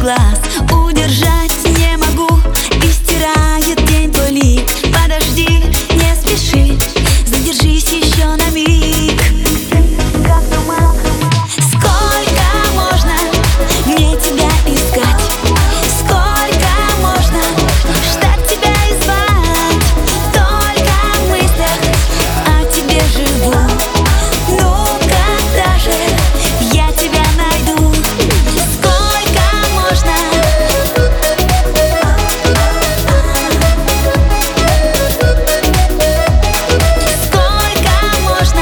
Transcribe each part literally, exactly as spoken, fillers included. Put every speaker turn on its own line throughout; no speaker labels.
глаз. Удержать не могу, и стирает день твой лик. Подожди, не спеши, задержись еще на миг. Сколько можно мне тебя искать? Сколько можно ждать тебя и звать? Только в мыслях о тебе живу. Ну когда же я тебя найду? Сколько можно? Сколько можно?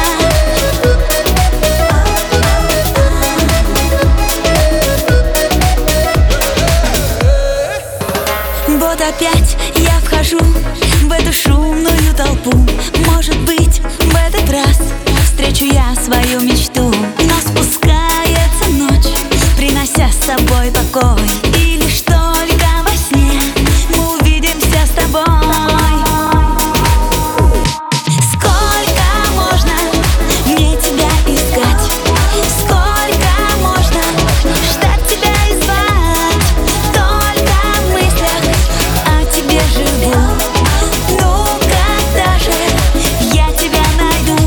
Вот опять я вхожу в эту шумную толпу. Может быть, в этот раз встречу я свою мечту. Но спускается ночь, принося с собой покой. И лишь только во сне мы увидимся с тобой. Сколько можно мне тебя искать? Сколько можно ждать тебя и звать? Только в мыслях о тебе живу. Ну когда же я тебя найду?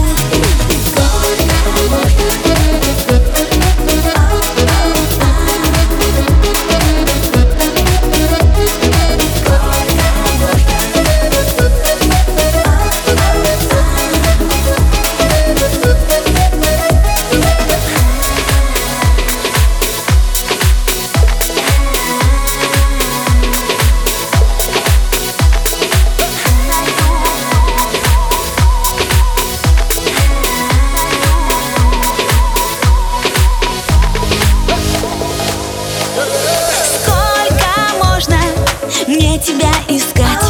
Сколько можно мне тебя искать?